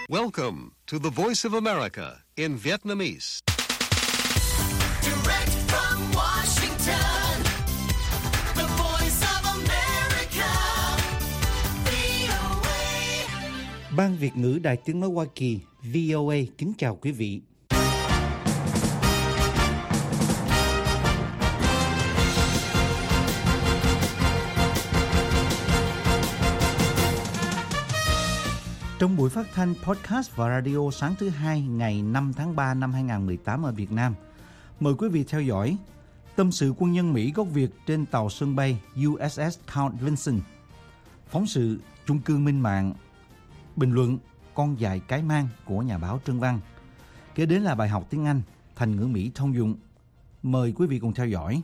Welcome to the Voice of America in Vietnamese. Direct from Washington, the Voice of America, VOA. Ban Việt ngữ Đài Tiếng nói Hoa Kỳ VOA kính chào quý vị. Trong buổi phát thanh podcast và radio sáng thứ Hai ngày 5 tháng 3 năm 2018 ở Việt Nam, mời quý vị theo dõi tâm sự quân nhân Mỹ gốc Việt trên tàu sân bay USS Count Vinson, phóng sự chung cư Minh Mạng, bình luận con dại cái mang của nhà báo Trân Văn. Kế đến là bài học tiếng Anh, thành ngữ Mỹ thông dụng. Mời quý vị cùng theo dõi.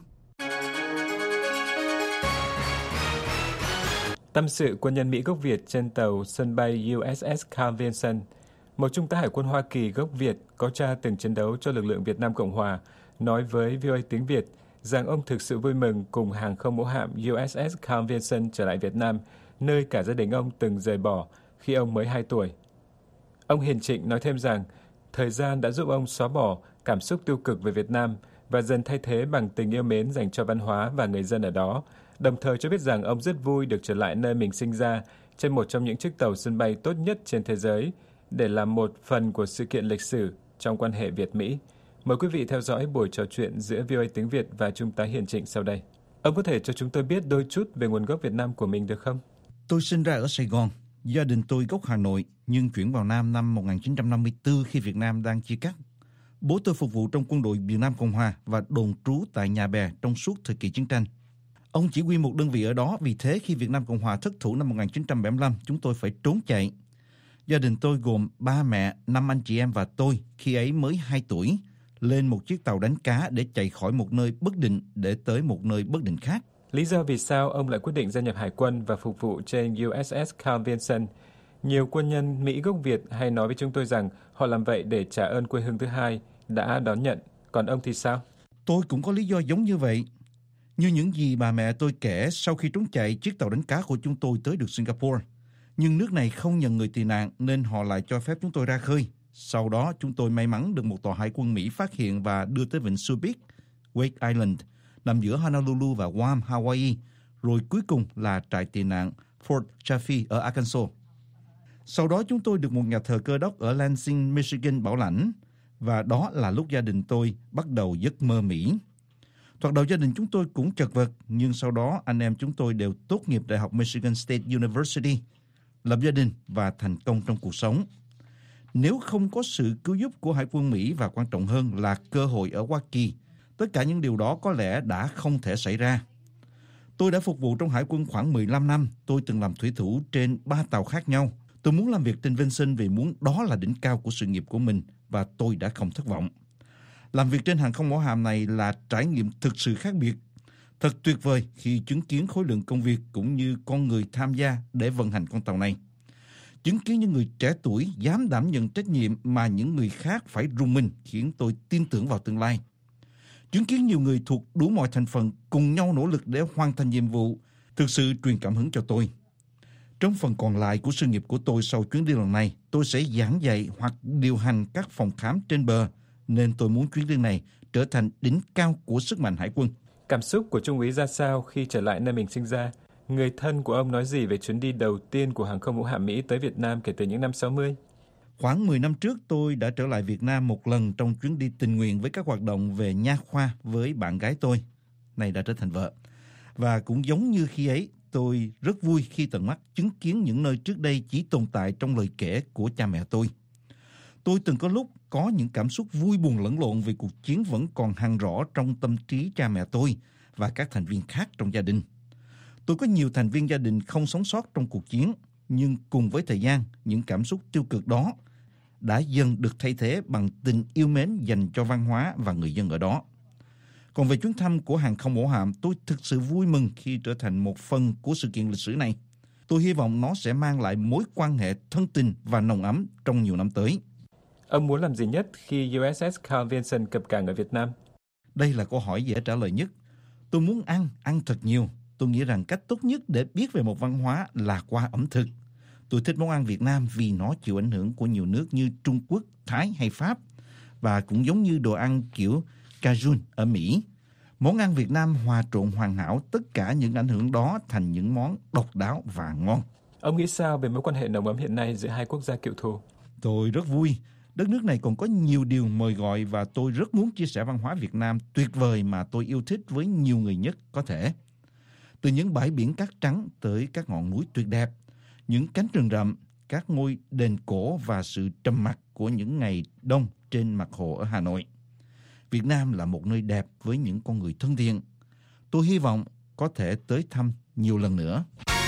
Tâm sự quân nhân Mỹ gốc Việt trên tàu sân bay USS Carl Vinson, một trung tá hải quân Hoa Kỳ gốc Việt có cha từng chiến đấu cho lực lượng Việt Nam Cộng Hòa, nói với VOA tiếng Việt rằng ông thực sự vui mừng cùng hàng không mẫu hạm USS Carl Vinson trở lại Việt Nam, nơi cả gia đình ông từng rời bỏ khi ông mới 2 tuổi. Ông Hiền Trịnh nói thêm rằng thời gian đã giúp ông xóa bỏ cảm xúc tiêu cực về Việt Nam và dần thay thế bằng tình yêu mến dành cho văn hóa và người dân ở đó, đồng thời cho biết rằng ông rất vui được trở lại nơi mình sinh ra trên một trong những chiếc tàu sân bay tốt nhất trên thế giới để làm một phần của sự kiện lịch sử trong quan hệ Việt-Mỹ. Mời quý vị theo dõi buổi trò chuyện giữa VOA tiếng Việt và Trung tá Hiền Trịnh sau đây. Ông có thể cho chúng tôi biết đôi chút về nguồn gốc Việt Nam của mình được không? Tôi sinh ra ở Sài Gòn, gia đình tôi gốc Hà Nội nhưng chuyển vào Nam năm 1954 khi Việt Nam đang chia cắt. Bố tôi phục vụ trong quân đội Việt Nam Cộng Hòa và đồn trú tại Nhà Bè trong suốt thời kỳ chiến tranh. Ông chỉ huy một đơn vị ở đó, vì thế khi Việt Nam Cộng Hòa thất thủ năm 1975, chúng tôi phải trốn chạy. Gia đình tôi gồm 3 mẹ, 5 anh chị em và tôi, khi ấy mới 2 tuổi, lên một chiếc tàu đánh cá để chạy khỏi một nơi bất định để tới một nơi bất định khác. Lý do vì sao ông lại quyết định gia nhập hải quân và phục vụ trên USS Carl Vinson? Nhiều quân nhân Mỹ gốc Việt hay nói với chúng tôi rằng họ làm vậy để trả ơn quê hương thứ hai đã đón nhận. Còn ông thì sao? Tôi cũng có lý do giống như vậy. Như những gì bà mẹ tôi kể, sau khi trốn chạy, chiếc tàu đánh cá của chúng tôi tới được Singapore. Nhưng nước này không nhận người tị nạn nên họ lại cho phép chúng tôi ra khơi. Sau đó chúng tôi may mắn được một tàu hải quân Mỹ phát hiện và đưa tới vịnh Subic, Wake Island, nằm giữa Honolulu và Guam, Hawaii, rồi cuối cùng là trại tị nạn Fort Chaffee ở Arkansas. Sau đó chúng tôi được một nhà thờ Cơ đốc ở Lansing, Michigan bảo lãnh, và đó là lúc gia đình tôi bắt đầu giấc mơ Mỹ. Thoạt đầu gia đình chúng tôi cũng chật vật, nhưng sau đó anh em chúng tôi đều tốt nghiệp Đại học Michigan State University, lập gia đình và thành công trong cuộc sống. Nếu không có sự cứu giúp của Hải quân Mỹ và quan trọng hơn là cơ hội ở Hoa Kỳ, tất cả những điều đó có lẽ đã không thể xảy ra. Tôi đã phục vụ trong Hải quân khoảng 15 năm, tôi từng làm thủy thủ trên 3 tàu khác nhau. Tôi muốn làm việc trên Vinson vì muốn đó là đỉnh cao của sự nghiệp của mình và tôi đã không thất vọng. Làm việc trên hàng không mẫu hạm này là trải nghiệm thực sự khác biệt. Thật tuyệt vời khi chứng kiến khối lượng công việc cũng như con người tham gia để vận hành con tàu này. Chứng kiến những người trẻ tuổi dám đảm nhận trách nhiệm mà những người khác phải rùng mình khiến tôi tin tưởng vào tương lai. Chứng kiến nhiều người thuộc đủ mọi thành phần cùng nhau nỗ lực để hoàn thành nhiệm vụ thực sự truyền cảm hứng cho tôi. Trong phần còn lại của sự nghiệp của tôi sau chuyến đi lần này, tôi sẽ giảng dạy hoặc điều hành các phòng khám trên bờ, nên tôi muốn chuyến đi này trở thành đỉnh cao của sức mạnh hải quân. Cảm xúc của Trung úy ra sao khi trở lại nơi mình sinh ra? Người thân của ông nói gì về chuyến đi đầu tiên của hàng không mẫu hạm Mỹ tới Việt Nam kể từ những năm 60? Khoảng 10 năm trước, tôi đã trở lại Việt Nam một lần trong chuyến đi tình nguyện với các hoạt động về nha khoa với bạn gái tôi, này đã trở thành vợ. Và cũng giống như khi ấy, tôi rất vui khi tận mắt chứng kiến những nơi trước đây chỉ tồn tại trong lời kể của cha mẹ tôi. Tôi từng có lúc có những cảm xúc vui buồn lẫn lộn vì cuộc chiến vẫn còn hằn rõ trong tâm trí cha mẹ tôi và các thành viên khác trong gia đình. Tôi có nhiều thành viên gia đình không sống sót trong cuộc chiến, nhưng cùng với thời gian, những cảm xúc tiêu cực đó đã dần được thay thế bằng tình yêu mến dành cho văn hóa và người dân ở đó. Còn về chuyến thăm của hàng không mẫu hạm, tôi thực sự vui mừng khi trở thành một phần của sự kiện lịch sử này. Tôi hy vọng nó sẽ mang lại mối quan hệ thân tình và nồng ấm trong nhiều năm tới. Ông muốn làm gì nhất khi USS Carl Vinson cập cảng ở Việt Nam? Đây là câu hỏi dễ trả lời nhất. Tôi muốn ăn thật nhiều. Tôi nghĩ rằng cách tốt nhất để biết về một văn hóa là qua ẩm thực. Tôi thích món ăn Việt Nam vì nó chịu ảnh hưởng của nhiều nước như Trung Quốc, Thái hay Pháp, và cũng giống như đồ ăn kiểu Cajun ở Mỹ. Món ăn Việt Nam hòa trộn hoàn hảo tất cả những ảnh hưởng đó thành những món độc đáo và ngon. Ông nghĩ sao về mối quan hệ nồng ấm hiện nay giữa hai quốc gia cựu thù? Tôi rất vui. Đất nước này còn có nhiều điều mời gọi và tôi rất muốn chia sẻ văn hóa Việt Nam tuyệt vời mà tôi yêu thích với nhiều người nhất có thể. Từ những bãi biển cát trắng tới các ngọn núi tuyệt đẹp, những cánh rừng rậm, các ngôi đền cổ và sự trầm mặc của những ngày đông trên mặt hồ ở Hà Nội. Việt Nam là một nơi đẹp với những con người thân thiện. Tôi hy vọng có thể tới thăm nhiều lần nữa.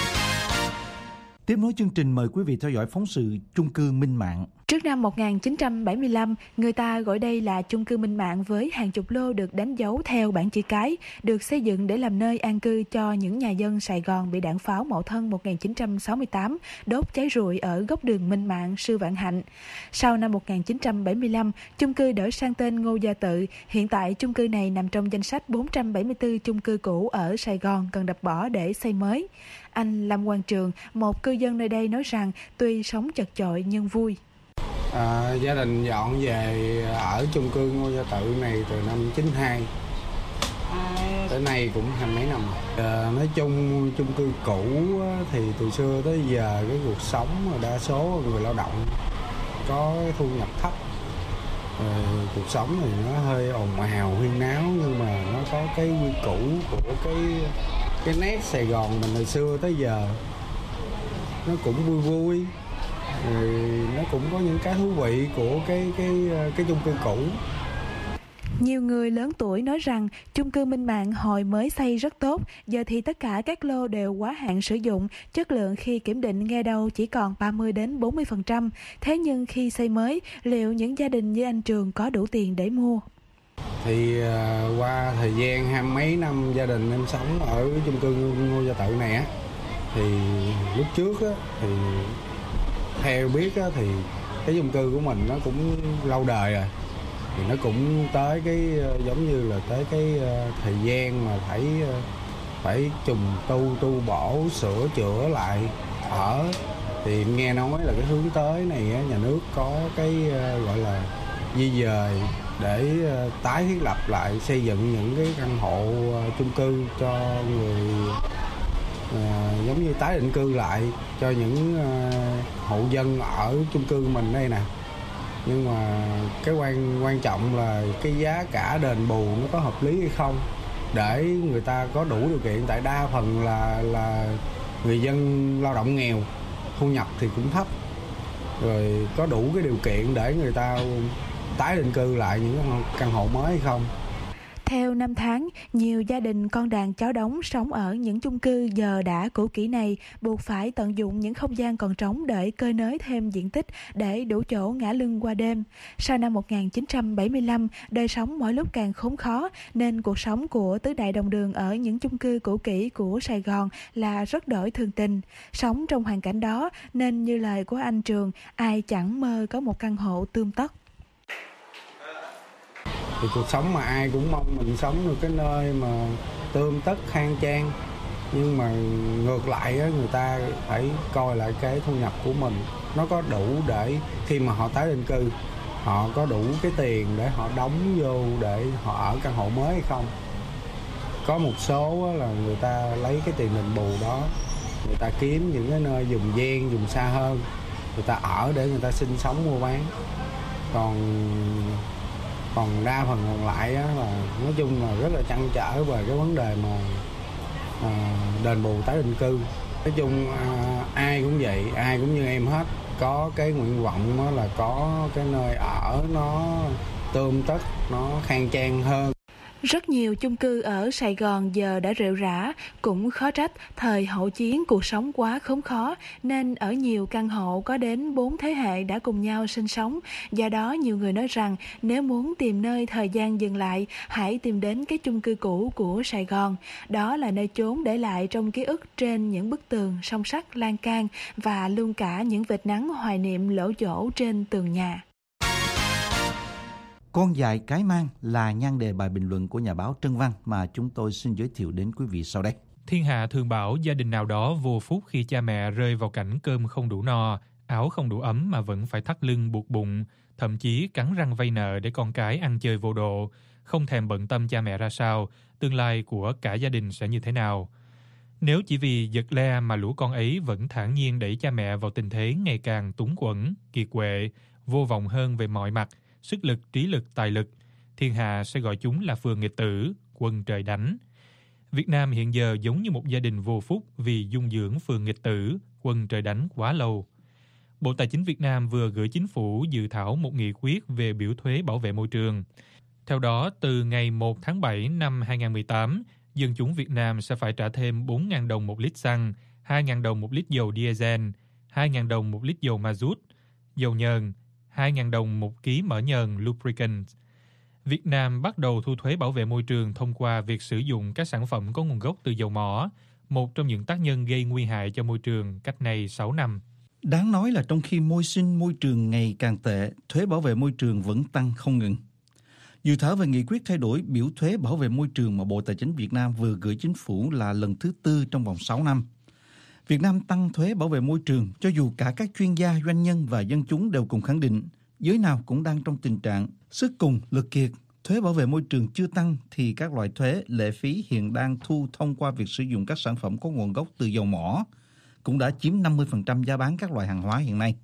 Tiếp nối chương trình, mời quý vị theo dõi phóng sự chung cư Minh Mạng. Trước năm 1975, người ta gọi đây là chung cư Minh Mạng với hàng chục lô được đánh dấu theo bảng chữ cái, được xây dựng để làm nơi an cư cho những nhà dân Sài Gòn bị đạn pháo Mậu Thân 1968 đốt cháy rụi ở góc đường Minh Mạng, Sư Vạn Hạnh. Sau năm 1975, chung cư đổi sang tên Ngô Gia Tự. Hiện tại, chung cư này nằm trong danh sách 474 chung cư cũ ở Sài Gòn cần đập bỏ để xây mới. Anh Lâm Quang Trường, một cư dân nơi đây nói rằng tuy sống chật chội nhưng vui. Gia đình dọn về ở chung cư Ngô Gia Tự này từ năm 92 tới nay cũng hai mấy năm rồi. Nói chung chung cư cũ thì từ xưa tới giờ cái cuộc sống đa số người lao động có thu nhập thấp, cuộc sống thì nó hơi ồn ào huyên náo, nhưng mà nó có cái quy củ của cái nét Sài Gòn mình từ xưa tới giờ, nó cũng vui vui. Nó cũng có những cái thú vị của cái chung cư cũ. Nhiều người lớn tuổi nói rằng chung cư Minh Mạng hồi mới xây rất tốt, giờ thì tất cả các lô đều quá hạn sử dụng, chất lượng khi kiểm định nghe đâu chỉ còn 30 đến 40%. Thế nhưng khi xây mới, liệu những gia đình như anh Trường có đủ tiền để mua? Thì qua thời gian hai mấy năm gia đình em sống ở chung cư Ngô Gia Tự này á, thì lúc trước á, thì theo biết á, thì cái chung cư của mình nó cũng lâu đời rồi, thì nó cũng tới cái giống như là tới cái thời gian mà phải trùng tu bổ sửa chữa lại ở. Thì nghe nói là cái hướng tới này á, nhà nước có cái gọi là di dời để tái thiết lập lại, xây dựng những cái căn hộ chung cư cho người, giống như tái định cư lại cho những hộ dân ở chung cư mình đây nè. Nhưng mà cái quan trọng là cái giá cả đền bù nó có hợp lý hay không, để người ta có đủ điều kiện. Tại đa phần là người dân lao động nghèo, thu nhập thì cũng thấp, rồi có đủ cái điều kiện để người ta tái định cư lại những căn hộ mới hay không. Theo năm tháng, nhiều gia đình con đàn cháu đống sống ở những chung cư giờ đã cũ kỹ này buộc phải tận dụng những không gian còn trống để cơi nới thêm diện tích để đủ chỗ ngả lưng qua đêm. Sau năm 1975, đời sống mỗi lúc càng khốn khó nên cuộc sống của tứ đại đồng đường ở những chung cư cũ kỹ của Sài Gòn là rất đổi thường tình. Sống trong hoàn cảnh đó nên như lời của anh Trường, ai chẳng mơ có một căn hộ tươm tất. Thì cuộc sống mà ai cũng mong mình sống được cái nơi mà tươm tất khang trang, nhưng mà ngược lại á, người ta phải coi lại cái thu nhập của mình nó có đủ để khi mà họ tái định cư, họ có đủ cái tiền để họ đóng vô để họ ở căn hộ mới hay không. Có một số á, là người ta lấy cái tiền đền bù đó, người ta kiếm những cái nơi vùng ven, vùng xa hơn, người ta ở để người ta sinh sống mua bán. Còn đa phần còn lại á, là nói chung là rất là trăn trở về cái vấn đề mà đền bù tái định cư. Nói chung ai cũng vậy, ai cũng như em hết, có cái nguyện vọng đó là có cái nơi ở nó tươm tất, nó khang trang hơn. Rất nhiều chung cư ở Sài Gòn giờ đã rệu rã, cũng khó trách thời hậu chiến cuộc sống quá khốn khó nên ở nhiều căn hộ có đến 4 thế hệ đã cùng nhau sinh sống. Do đó nhiều người nói rằng nếu muốn tìm nơi thời gian dừng lại, hãy tìm đến cái chung cư cũ của Sài Gòn. Đó là nơi chốn để lại trong ký ức trên những bức tường, song sắt, lan can và luôn cả những vệt nắng hoài niệm lỗ chỗ trên tường nhà. Con dại cái mang là nhan đề bài bình luận của nhà báo Trân Văn mà chúng tôi xin giới thiệu đến quý vị sau đây. Thiên hạ thường bảo gia đình nào đó vô phúc khi cha mẹ rơi vào cảnh cơm không đủ no, áo không đủ ấm mà vẫn phải thắt lưng buộc bụng, thậm chí cắn răng vay nợ để con cái ăn chơi vô độ, không thèm bận tâm cha mẹ ra sao, tương lai của cả gia đình sẽ như thế nào. Nếu chỉ vì giật le mà lũ con ấy vẫn thản nhiên đẩy cha mẹ vào tình thế ngày càng túng quẫn, kiệt quệ, vô vọng hơn về mọi mặt, sức lực, trí lực, tài lực, thiên hạ sẽ gọi chúng là phường nghịch tử, quân trời đánh. Việt Nam hiện giờ giống như một gia đình vô phúc vì dung dưỡng phường nghịch tử, quân trời đánh quá lâu. Bộ Tài chính Việt Nam vừa gửi chính phủ dự thảo một nghị quyết về biểu thuế bảo vệ môi trường. Theo đó, từ ngày 1 tháng 7 năm 2018, dân chúng Việt Nam sẽ phải trả thêm 4.000 đồng một lít xăng, 2.000 đồng một lít dầu diesel, 2.000 đồng một lít dầu mazut, dầu nhờn, 2.000 đồng một ký mỡ nhờn lubricant. Việt Nam bắt đầu thu thuế bảo vệ môi trường thông qua việc sử dụng các sản phẩm có nguồn gốc từ dầu mỏ, một trong những tác nhân gây nguy hại cho môi trường cách nay 6 năm. Đáng nói là trong khi môi sinh môi trường ngày càng tệ, thuế bảo vệ môi trường vẫn tăng không ngừng. Dự thảo về nghị quyết thay đổi biểu thuế bảo vệ môi trường mà Bộ Tài chính Việt Nam vừa gửi chính phủ là lần thứ 4 trong vòng 6 năm. Việt Nam tăng thuế bảo vệ môi trường cho dù cả các chuyên gia, doanh nhân và dân chúng đều cùng khẳng định giới nào cũng đang trong tình trạng sức cùng lực kiệt. Thuế bảo vệ môi trường chưa tăng thì các loại thuế, lệ phí hiện đang thu thông qua việc sử dụng các sản phẩm có nguồn gốc từ dầu mỏ cũng đã chiếm 50% giá bán các loại hàng hóa hiện nay.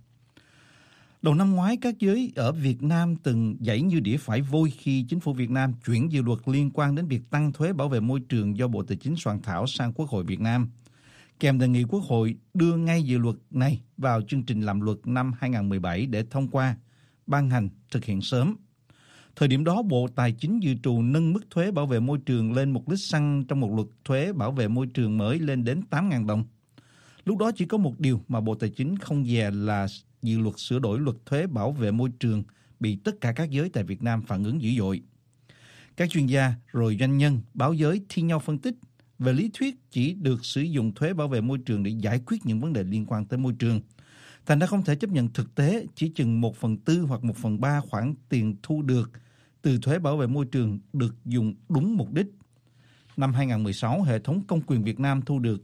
Đầu năm ngoái, các giới ở Việt Nam từng giãy như đĩa phải vôi khi chính phủ Việt Nam chuyển dự luật liên quan đến việc tăng thuế bảo vệ môi trường do Bộ Tài chính soạn thảo sang Quốc hội Việt Nam, kèm đề nghị Quốc hội đưa ngay dự luật này vào chương trình làm luật năm 2017 để thông qua, ban hành, thực hiện sớm. Thời điểm đó, Bộ Tài chính dự trù nâng mức thuế bảo vệ môi trường lên 1 lít xăng trong một luật thuế bảo vệ môi trường mới lên đến 8.000 đồng. Lúc đó chỉ có một điều mà Bộ Tài chính không dè là dự luật sửa đổi luật thuế bảo vệ môi trường bị tất cả các giới tại Việt Nam phản ứng dữ dội. Các chuyên gia rồi doanh nhân, báo giới thi nhau phân tích về lý thuyết chỉ được sử dụng thuế bảo vệ môi trường để giải quyết những vấn đề liên quan tới môi trường. Thành ra không thể chấp nhận thực tế chỉ chừng 1/4 hoặc 1/3 khoản tiền thu được từ thuế bảo vệ môi trường được dùng đúng mục đích. Năm 2016, hệ thống công quyền Việt Nam thu được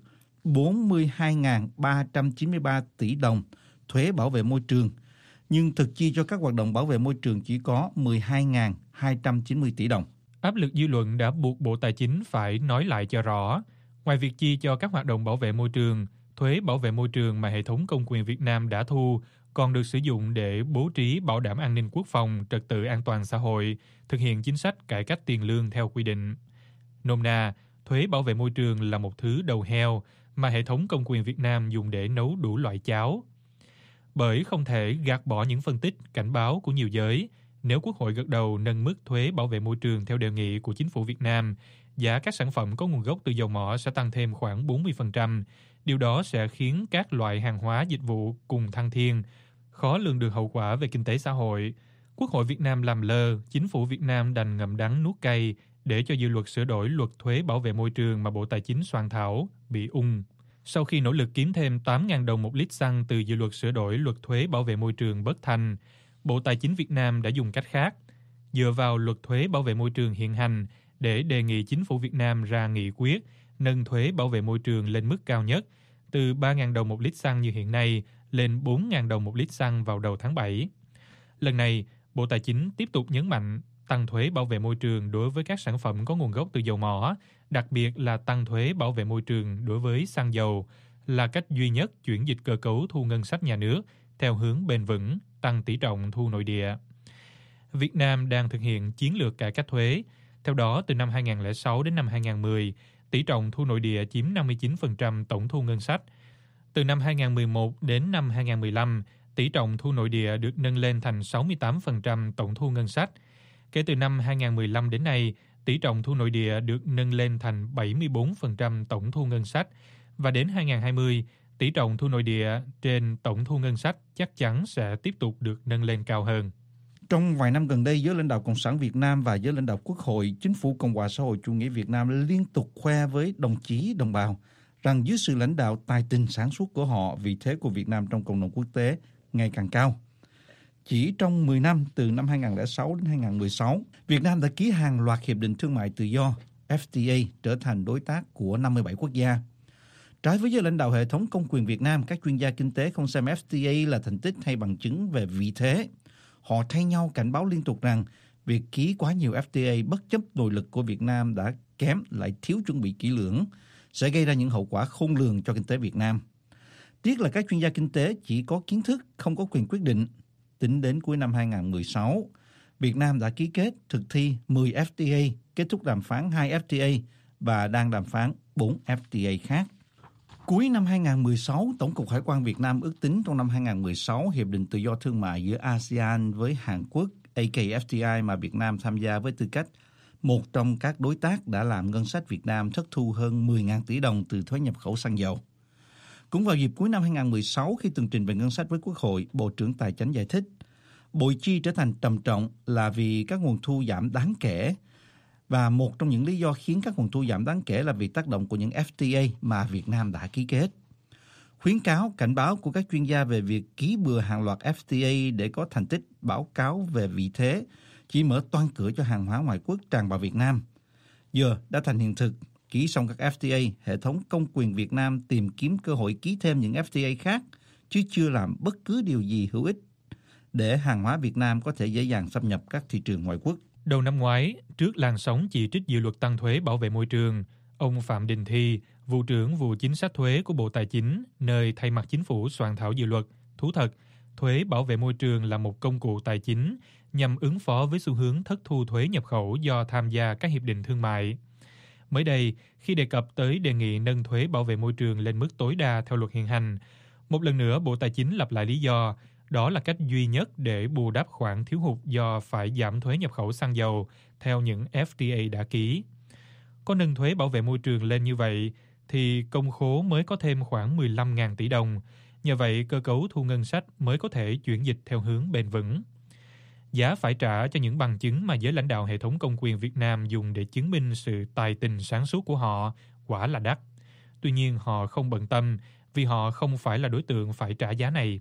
42.393 tỷ đồng thuế bảo vệ môi trường, nhưng thực chi cho các hoạt động bảo vệ môi trường chỉ có 12.290 tỷ đồng. Áp lực dư luận đã buộc Bộ Tài chính phải nói lại cho rõ. Ngoài việc chi cho các hoạt động bảo vệ môi trường, thuế bảo vệ môi trường mà hệ thống công quyền Việt Nam đã thu còn được sử dụng để bố trí bảo đảm an ninh quốc phòng, trật tự an toàn xã hội, thực hiện chính sách cải cách tiền lương theo quy định. Nôm na, thuế bảo vệ môi trường là một thứ đầu heo mà hệ thống công quyền Việt Nam dùng để nấu đủ loại cháo. Bởi không thể gạt bỏ những phân tích, cảnh báo của nhiều giới, nếu Quốc hội gật đầu nâng mức thuế bảo vệ môi trường theo đề nghị của chính phủ Việt Nam, giá các sản phẩm có nguồn gốc từ dầu mỏ sẽ tăng thêm khoảng 40%. Điều đó sẽ khiến các loại hàng hóa dịch vụ cùng thăng thiên, khó lường được hậu quả về kinh tế xã hội. Quốc hội Việt Nam làm lơ, chính phủ Việt Nam đành ngậm đắng nuốt cay để cho dự luật sửa đổi luật thuế bảo vệ môi trường mà Bộ Tài chính soạn thảo bị ung. Sau khi nỗ lực kiếm thêm 8.000 đồng một lít xăng từ dự luật sửa đổi luật thuế bảo vệ môi trường bất thành, Bộ Tài chính Việt Nam đã dùng cách khác, dựa vào luật thuế bảo vệ môi trường hiện hành để đề nghị chính phủ Việt Nam ra nghị quyết nâng thuế bảo vệ môi trường lên mức cao nhất, từ 3.000 đồng một lít xăng như hiện nay lên 4.000 đồng một lít xăng vào đầu tháng 7. Lần này, Bộ Tài chính tiếp tục nhấn mạnh tăng thuế bảo vệ môi trường đối với các sản phẩm có nguồn gốc từ dầu mỏ, đặc biệt là tăng thuế bảo vệ môi trường đối với xăng dầu, là cách duy nhất chuyển dịch cơ cấu thu ngân sách nhà nước theo hướng bền vững, tăng tỷ trọng thu nội địa. Việt Nam đang thực hiện chiến lược cải cách thuế. Theo đó, từ năm 2006 đến năm 2010, tỷ trọng thu nội địa chiếm 59% tổng thu ngân sách. Từ năm 2011 đến năm 2015, tỷ trọng thu nội địa được nâng lên thành 68% tổng thu ngân sách. Kể từ năm 2015 đến nay, tỷ trọng thu nội địa được nâng lên thành 74% tổng thu ngân sách. Và đến 2020, tỷ trọng thu nội địa trên tổng thu ngân sách chắc chắn sẽ tiếp tục được nâng lên cao hơn. Trong vài năm gần đây, giới lãnh đạo Cộng sản Việt Nam và giới lãnh đạo Quốc hội, Chính phủ Cộng hòa xã hội chủ nghĩa Việt Nam liên tục khoe với đồng chí, đồng bào rằng dưới sự lãnh đạo tài tình sáng suốt của họ, vị thế của Việt Nam trong cộng đồng quốc tế ngày càng cao. Chỉ trong 10 năm, từ năm 2006 đến 2016, Việt Nam đã ký hàng loạt hiệp định thương mại tự do, FTA trở thành đối tác của 57 quốc gia. Trái với giới lãnh đạo hệ thống công quyền Việt Nam, các chuyên gia kinh tế không xem FTA là thành tích hay bằng chứng về vị thế. Họ thay nhau cảnh báo liên tục rằng việc ký quá nhiều FTA bất chấp nội lực của Việt Nam đã kém lại thiếu chuẩn bị kỹ lưỡng sẽ gây ra những hậu quả khôn lường cho kinh tế Việt Nam. Tiếc là các chuyên gia kinh tế chỉ có kiến thức, không có quyền quyết định. Tính đến cuối năm 2016, Việt Nam đã ký kết thực thi 10 FTA, kết thúc đàm phán 2 FTA và đang đàm phán 4 FTA khác. Cuối năm 2016, Tổng cục Hải quan Việt Nam ước tính trong năm 2016, Hiệp định Tự do Thương mại giữa ASEAN với Hàn Quốc, AKFTA mà Việt Nam tham gia với tư cách một trong các đối tác đã làm ngân sách Việt Nam thất thu hơn 10.000 tỷ đồng từ thuế nhập khẩu xăng dầu. Cũng vào dịp cuối năm 2016, khi tường trình về ngân sách với Quốc hội, Bộ trưởng Tài chánh giải thích, bội chi trở thành trầm trọng là vì các nguồn thu giảm đáng kể. Và một trong những lý do khiến các nguồn thu giảm đáng kể là vì tác động của những FTA mà Việt Nam đã ký kết. Khuyến cáo, cảnh báo của các chuyên gia về việc ký bừa hàng loạt FTA để có thành tích báo cáo về vị thế chỉ mở toang cửa cho hàng hóa ngoại quốc tràn vào Việt Nam. Giờ đã thành hiện thực, ký xong các FTA, hệ thống công quyền Việt Nam tìm kiếm cơ hội ký thêm những FTA khác, chứ chưa làm bất cứ điều gì hữu ích để hàng hóa Việt Nam có thể dễ dàng xâm nhập các thị trường ngoại quốc. Đầu năm ngoái, trước làn sóng chỉ trích dự luật tăng thuế bảo vệ môi trường, ông Phạm Đình Thi, vụ trưởng vụ chính sách thuế của Bộ Tài chính, nơi thay mặt chính phủ soạn thảo dự luật, thú thật, thuế bảo vệ môi trường là một công cụ tài chính nhằm ứng phó với xu hướng thất thu thuế nhập khẩu do tham gia các hiệp định thương mại. Mới đây, khi đề cập tới đề nghị nâng thuế bảo vệ môi trường lên mức tối đa theo luật hiện hành, một lần nữa Bộ Tài chính lặp lại lý do đó là cách duy nhất để bù đắp khoản thiếu hụt do phải giảm thuế nhập khẩu xăng dầu theo những FTA đã ký. Có nâng thuế bảo vệ môi trường lên như vậy thì công khố mới có thêm khoảng 15.000 tỷ đồng. Nhờ vậy, cơ cấu thu ngân sách mới có thể chuyển dịch theo hướng bền vững. Giá phải trả cho những bằng chứng mà giới lãnh đạo hệ thống công quyền Việt Nam dùng để chứng minh sự tài tình sáng suốt của họ quả là đắt. Tuy nhiên, họ không bận tâm vì họ không phải là đối tượng phải trả giá này.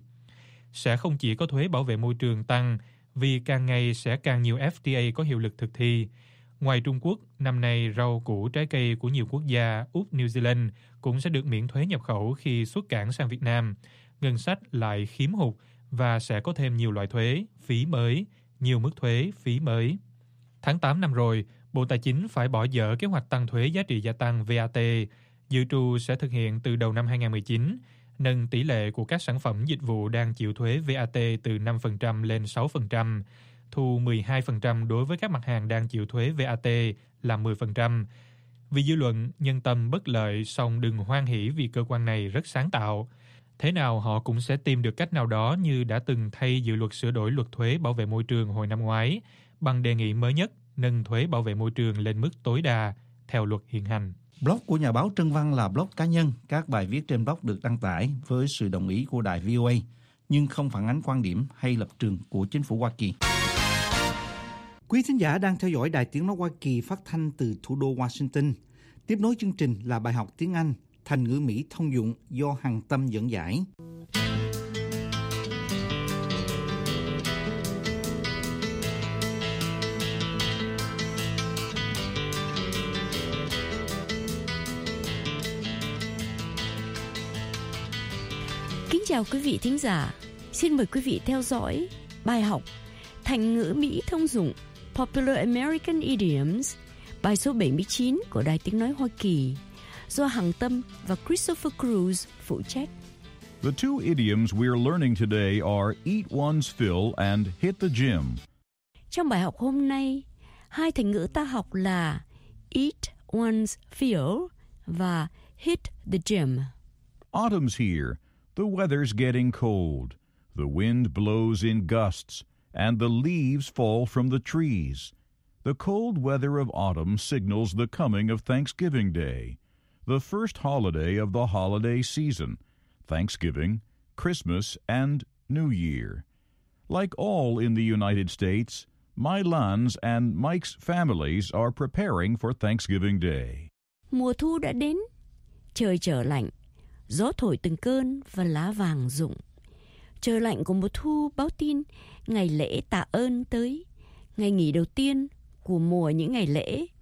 Sẽ không chỉ có thuế bảo vệ môi trường tăng vì càng ngày sẽ càng nhiều FTA có hiệu lực thực thi. Ngoài Trung Quốc, năm nay rau củ trái cây của nhiều quốc gia Úc, New Zealand cũng sẽ được miễn thuế nhập khẩu khi xuất cảng sang Việt Nam. Ngân sách lại khiếm hụt và sẽ có thêm nhiều loại thuế, phí mới, nhiều mức thuế, phí mới. Tháng 8 năm rồi, Bộ Tài chính phải bỏ dở kế hoạch tăng thuế giá trị gia tăng VAT, dự trù sẽ thực hiện từ đầu năm 2019, nâng tỷ lệ của các sản phẩm dịch vụ đang chịu thuế VAT từ 5% lên 6%, thu 12% đối với các mặt hàng đang chịu thuế VAT là 10%. Vì dư luận, nhân tâm bất lợi, song đừng hoan hỉ vì cơ quan này rất sáng tạo. Thế nào họ cũng sẽ tìm được cách nào đó như đã từng thay dự luật sửa đổi luật thuế bảo vệ môi trường hồi năm ngoái, bằng đề nghị mới nhất nâng thuế bảo vệ môi trường lên mức tối đa theo luật hiện hành. Blog của nhà báo Trân Văn là blog cá nhân. Các bài viết trên blog được đăng tải với sự đồng ý của đài VOA, nhưng không phản ánh quan điểm hay lập trường của chính phủ Hoa Kỳ. Quý thính giả đang theo dõi Đài Tiếng nói Hoa Kỳ phát thanh từ thủ đô Washington. Tiếp nối chương trình là bài học tiếng Anh, thành ngữ Mỹ thông dụng do Hằng Tâm dẫn giải. Kính chào quý vị thính giả. Xin mời quý vị theo dõi bài học thành ngữ Mỹ thông dụng Popular American Idioms, bài số 79 của Đài Tiếng nói Hoa Kỳ, do Hằng Tâm và Christopher Cruz phụ trách. The two idioms we're learning today are eat one's fill and hit the gym. Trong bài học hôm nay, hai thành ngữ ta học là eat one's fill và hit the gym. Autumn's here. The weather's getting cold. The wind blows in gusts, and the leaves fall from the trees. The cold weather of autumn signals the coming of Thanksgiving Day, the first holiday of the holiday season, Thanksgiving, Christmas, and New Year. Like all in the United States, Mylan's and Mike's families are preparing for Thanksgiving Day. Mùa thu đã đến, trời trở lạnh, gió thổi từng cơn và lá vàng rụng. Trời lạnh của mùa thu báo tin ngày lễ tạ ơn tới, ngày nghỉ đầu tiên của mùa những ngày lễ,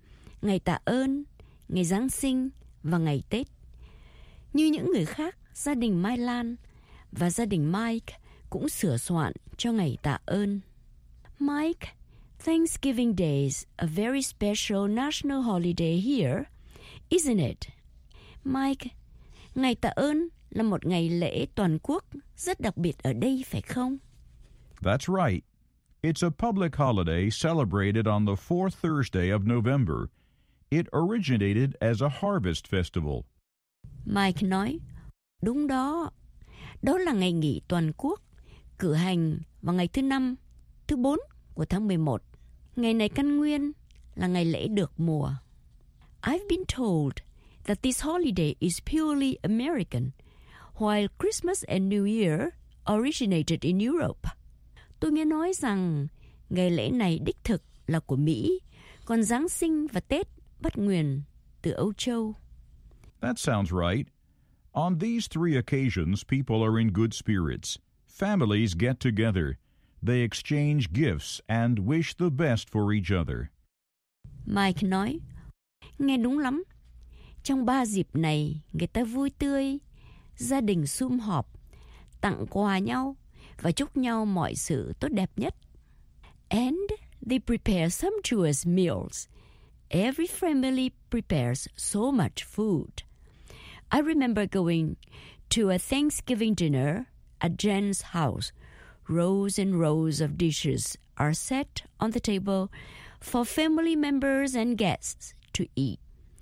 ngày tạ ơn, ngày Giáng sinh và ngày Tết. Như những người khác, gia đình Mai Lan và gia đình Mike cũng sửa soạn cho ngày tạ ơn. Mike, Thanksgiving Day is a very special national holiday here, isn't it? Mike, ngày tạ ơn là một ngày lễ toàn quốc rất đặc biệt ở đây, phải không? That's right. It's a public holiday celebrated on the fourth Thursday of November. It originated as a harvest festival. Mike nói, đúng đó. Đó là ngày nghỉ toàn quốc, cử hành vào ngày thứ 5, thứ 4 của tháng 11. Ngày này căn nguyên là ngày lễ được mùa. I've been told that this holiday is purely American, while Christmas and New Year originated in Europe. Tôi nghe nói rằng ngày lễ này đích thực là của Mỹ, còn Giáng sinh và Tết bắt nguồn từ Âu Châu. That sounds right. On these three occasions, people are in good spirits. Families get together. They exchange gifts and wish the best for each other. Mike nói, nghe đúng lắm. Trong 3 dịp này, người ta vui tươi, gia đình sum họp, tặng quà nhau và chúc nhau mọi sự tốt đẹp nhất. And they prepare sumptuous meals. Every family prepares so much food. I remember going to a Thanksgiving dinner at Jen's house. Rows and rows of dishes are set on the table for family members and guests to eat.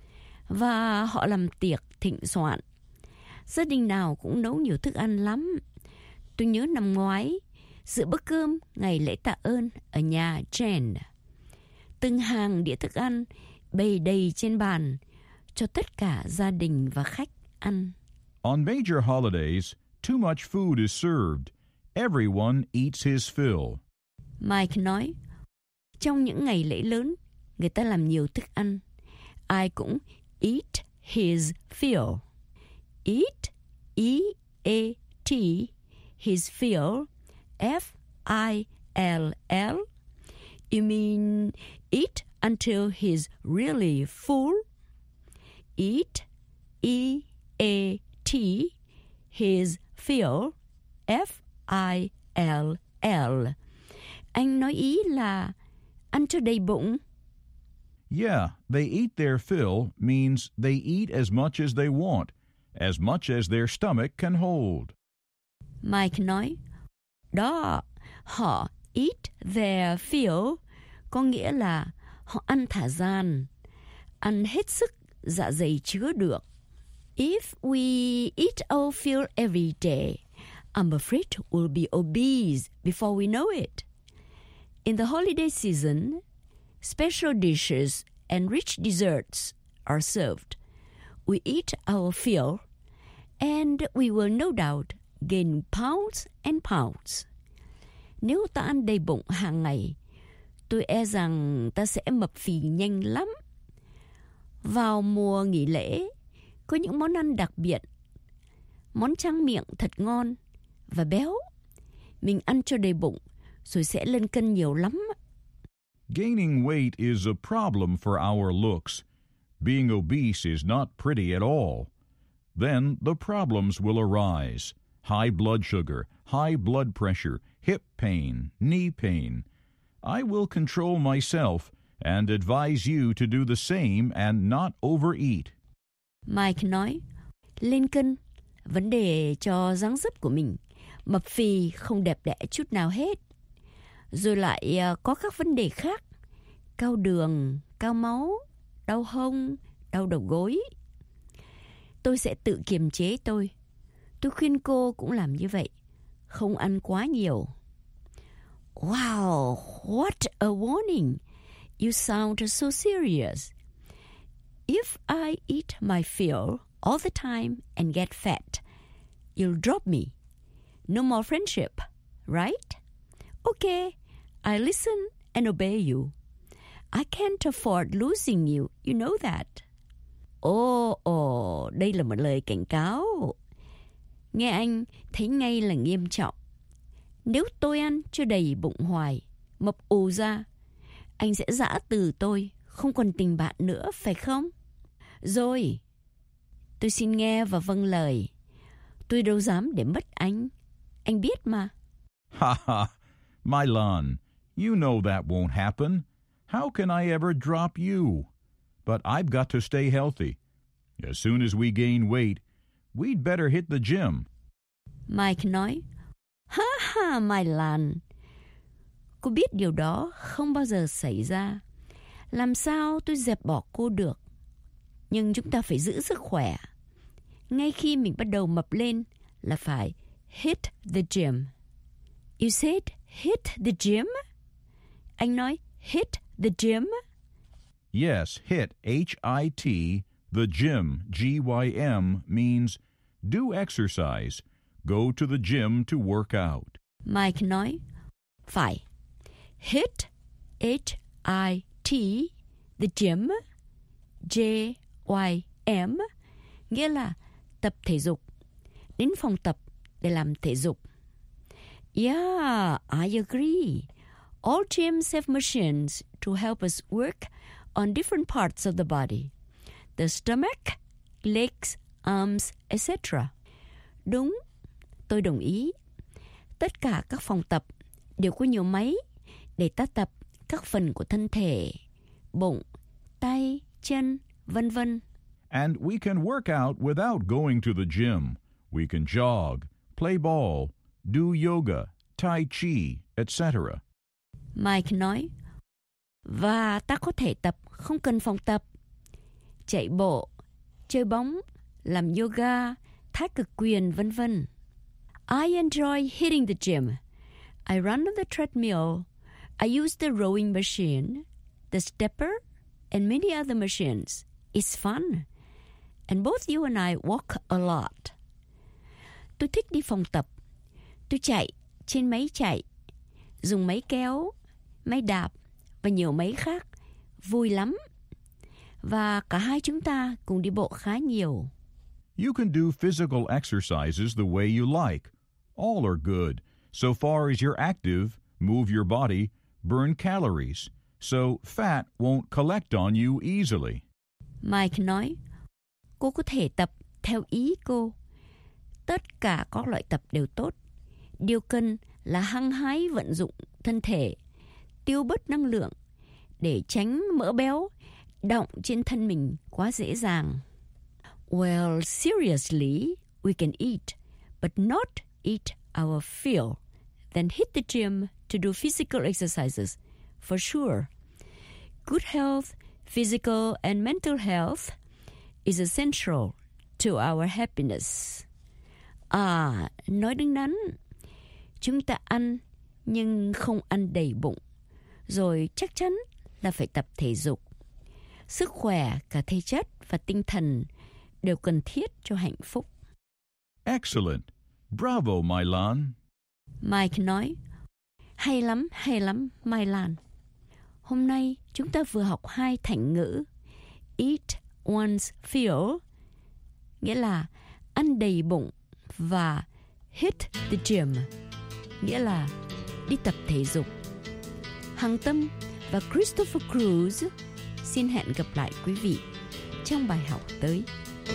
Và họ làm tiệc thịnh soạn. Gia đình nào cũng nấu nhiều thức ăn lắm. Tôi nhớ năm ngoái, dự bữa cơm ngày lễ tạ ơn ở nhà Jen. Từng hàng đĩa thức ăn bày đầy trên bàn cho tất cả gia đình và khách ăn. On major holidays, too much food is served. Everyone eats his fill. Mike nói, trong những ngày lễ lớn, người ta làm nhiều thức ăn. Ai cũng eat his fill. Eat, E-A-T, his fill, F-I-L-L. You mean eat until he's really full? Eat, E-A-T, his fill, F-I-L-L. Anh nói ý là ăn cho đầy bụng. Yeah, they eat their fill means they eat as much as they want, as much as their stomach can hold. Mike nói, đó, họ eat their fill, có nghĩa là họ ăn thả gian, ăn hết sức dạ dày chứa được. If we eat our fill every day, I'm afraid we'll be obese before we know it. In the holiday season, special dishes and rich desserts are served. We eat our fill, and we will no doubt gain pounds and pounds. Nếu ta ăn đầy bụng hàng ngày, tôi e rằng ta sẽ mập phì nhanh lắm. Vào mùa nghỉ lễ, có những món ăn đặc biệt, món tráng miệng thật ngon và béo. Mình ăn cho đầy bụng, rồi sẽ lên cân nhiều lắm. Gaining weight is a problem for our looks. Being obese is not pretty at all. Then the problems will arise. High blood sugar, high blood pressure, hip pain, knee pain. I will control myself and advise you to do the same and not overeat. Mike nói, lên cân, vấn đề cho dáng dấp của mình. Mập phì không đẹp đẽ chút nào hết. Rồi lại có các vấn đề khác. Cao đường, cao máu, đau hông, đau đầu gối. Tôi sẽ tự kiềm chế tôi. Tôi khuyên cô cũng làm như vậy. Không ăn quá nhiều. Wow, what a warning. You sound so serious. If I eat my fill all the time and get fat, you'll drop me. No more friendship, right? Okay, I listen and obey you. I can't afford losing you, you know that. Đây là một lời cảnh cáo. Nghe anh thấy ngay là nghiêm trọng. Nếu tôi ăn cho đầy bụng hoài, mập ù ra, anh sẽ giã từ tôi, không còn tình bạn nữa, phải không? Rồi, tôi xin nghe và vâng lời. Tôi đâu dám để mất anh biết mà. Ha ha, Mylan, you know that won't happen. How can I ever drop you? But I've got to stay healthy. As soon as we gain weight, we'd better hit the gym. Mike nói, ha ha Mylan, cô biết điều đó không bao giờ xảy ra. Làm sao tôi dẹp bỏ cô được? Nhưng chúng ta phải giữ sức khỏe. Ngay khi mình bắt đầu mập lên là phải hit the gym. You said hit the gym? Anh nói hit the gym? Yes, hit, H-I-T, the gym, G-Y-M, means do exercise. Go to the gym to work out. Mike nói, phải. Hit, H-I-T, the gym, J-Y-M, nghĩa là tập thể dục. Đến phòng tập để làm thể dục. Yeah, I agree. All gyms have machines to help us work on different parts of the body. The stomach, legs, arms, etc. Đúng, tôi đồng ý. Tất cả các phòng tập đều có nhiều máy để ta tập các phần của thân thể, bụng, tay, chân, vân vân. And we can work out without going to the gym. We can jog, play ball, do yoga, tai chi, etc. Mike nói, và ta có thể tập không cần phòng tập. Chạy bộ, chơi bóng, làm yoga, thái cực quyền, vân vân. I enjoy hitting the gym. I run on the treadmill. I use the rowing machine, the stepper, and many other machines. It's fun. And both you and I walk a lot. Tôi thích đi phòng tập. Tôi chạy trên máy chạy, dùng máy kéo, máy đạp và nhiều máy khác. Vui lắm. Và cả hai chúng ta cùng đi bộ khá nhiều. You can do physical exercises the way you like. All are good, so far as you're active, move your body, burn calories, so fat won't collect on you easily. Mike nói, cô có thể tập theo ý cô. Tất cả các loại tập đều tốt. Điều cần là hăng hái vận dụng thân thể, tiêu bớt năng lượng để tránh mỡ béo đọng trên thân mình quá dễ dàng. Well, seriously, we can eat, but not eat our fill. Then hit the gym to do physical exercises, for sure. Good health, physical and mental health is essential to our happiness. À, nói đứng đắn. Chúng ta ăn nhưng không ăn đầy bụng. Rồi chắc chắn là phải tập thể dục. Sức khỏe cả thể chất và tinh thần đều cần thiết cho hạnh phúc. Excellent. Bravo, Mylan. Mike nói, hay lắm, Mylan. Hôm nay chúng ta vừa học 2 thành ngữ. Eat one's fill, nghĩa là ăn đầy bụng, và hit the gym, nghĩa là đi tập thể dục. Hằng Tâm và Christopher Cruz xin hẹn gặp lại quý vị trong bài học tới.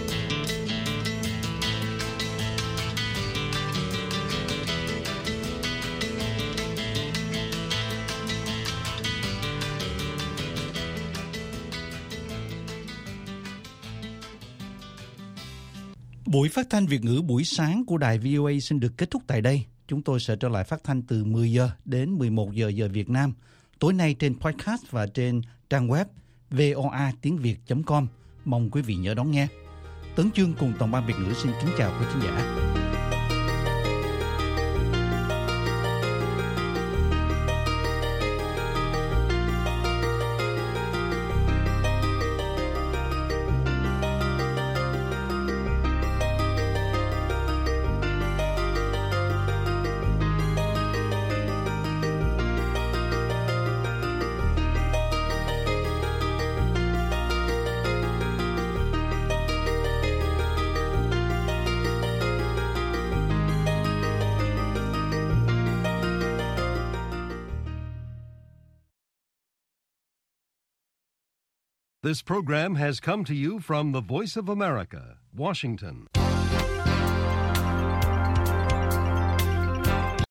Buổi phát thanh Việt ngữ buổi sáng của đài VOA xin được kết thúc tại đây. Chúng tôi sẽ trở lại phát thanh từ 10 giờ đến 11 giờ giờ Việt Nam. Tối nay trên podcast và trên trang web voatiengviet.com. Mong quý vị nhớ đón nghe. Tấn Chương cùng toàn ban Việt ngữ xin kính chào quý khán giả. This program has come to you from the Voice of America, Washington.